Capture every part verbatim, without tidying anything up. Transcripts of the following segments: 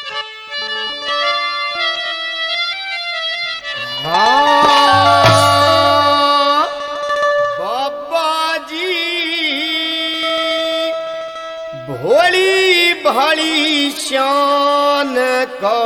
हाँ बाबा जी भोली भाली शान का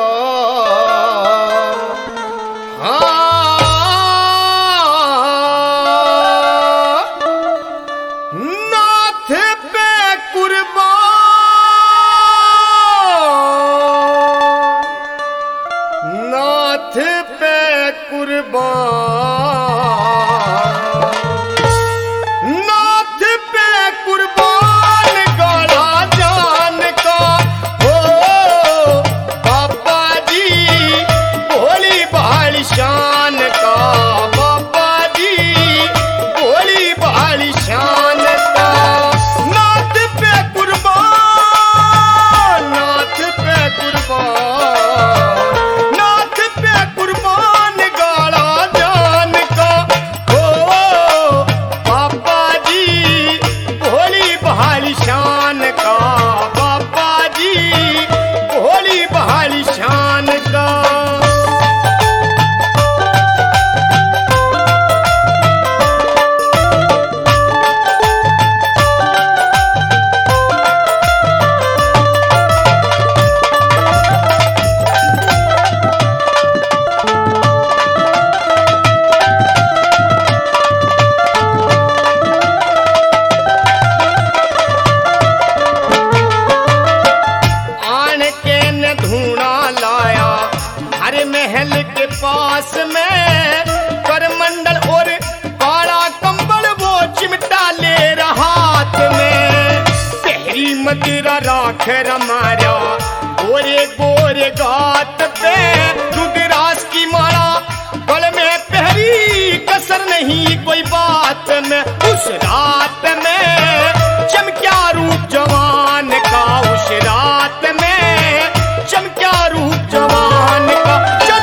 पास में करमंडल और काला कंबल वो चिमटा ले रहा हाथ में पहरी मदिरा राख रमाया गोरे गोरे गात पे रुद्रास की माला गल में पहरी कसर नहीं कोई बात में उस रात में चमक्या रूप जवान का उस रात में चमक्या रूप जवान का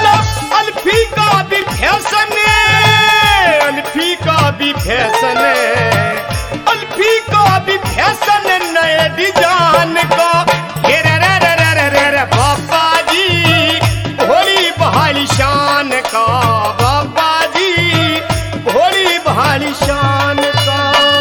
अल्फी का भी फैशन अल्फी का भी फैशन अल्फी का भी फैशन नए डिजाइन का बाबा जी भोली बहाली शान का बाबा जी भोली बहाली शान का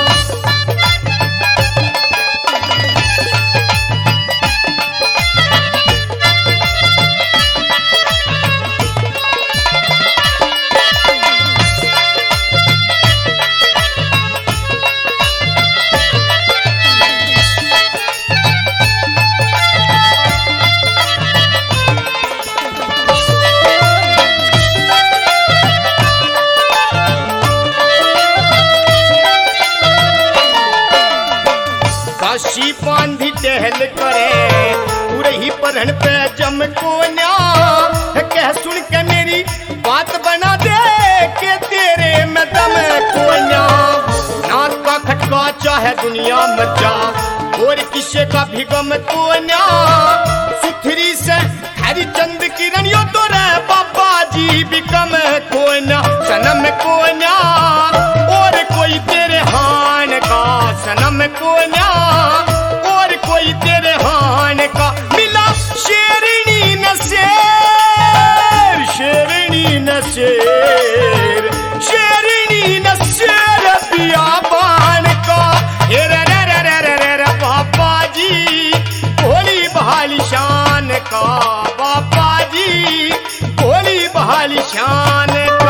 काशी बांधी टहल करे पूरे परहन पे जम को न्या कह सुन के मेरी बात बना दे के तेरे में दम को न्या नाक का खटका चाहे दुनिया मचा और किसे का भी गम को न्या सुथरी से हरिचंद किरण यो तो रे बाबा जी भी कम को न्या सनम को न्या और कोई तेरे हान का सनम को न्या और कोई तेरे हान का मिला शेरनी न शेर शेरनी न शेर शेरनी न शेर बियाबान का हे रे रे रे रे रे रे बाबा जी भोली बहाली शान का बाबा जी भोली बहाली शान का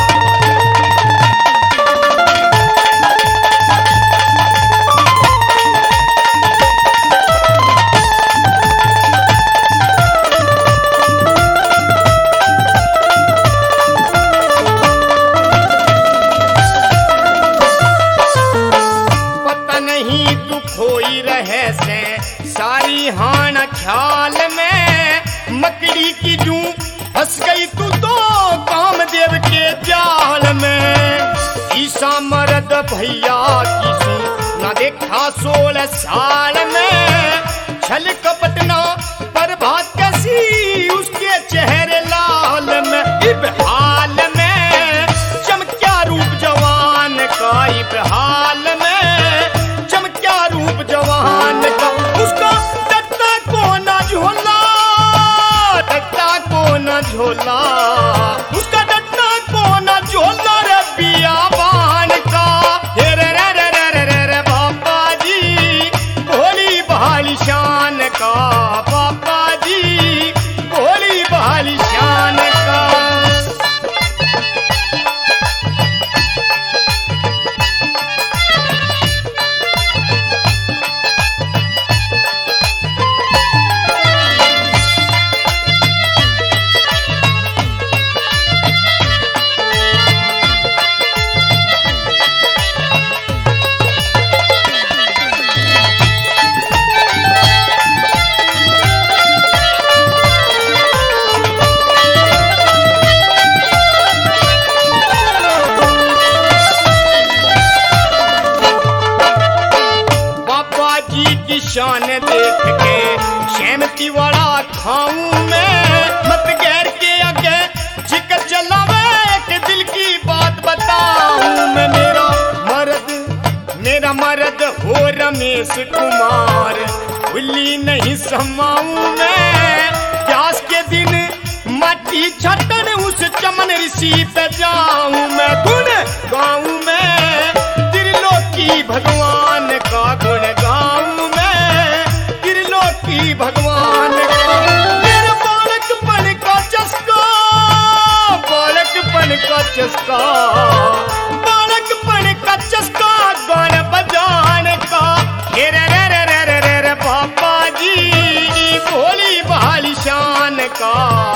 सारी हाना ख्याल में मकड़ी की जूं फंस गई तू तो कामदेव के जाल में ईसा मर्द भैया किसी न देखा सोलह साल में छल कपट ना पर बात कैसी उसके चेहरे लाल में इब हाल में चमक्या रूप जवान का इब हाल में चमक्या रूप जवान का उसका डरता को ना झोला झोला, उसका डटना कोना झोला रे बियाबान का। हे रे रे रे रे रे रे रे बाबा जी भोली भाली शान का, बाबा जी भोली भाली शान का। शान देख के शहमती वाला खाऊं मैं, मत गैर के आगे जिक्र चलावे एक दिल की बात बताऊं मैं। मेरा मर्द मेरा मर्द हो रमेश कुमार, भूली नहीं समाऊं मैं। प्यास के दिन माटी छटन उस चमन ऋषि पे जाऊं मैं। गुण गाऊं मैं त्रिलोकी भगवान का, गुण गाऊं मैं त्रिलोकी भगवान का। मेरे बालकपन का चस्का, बालकपन का चस्का, बालकपन का चस्का गान बजाने का। हे रे रे रे रे रे रे बाबा जी भोली भाली शान का।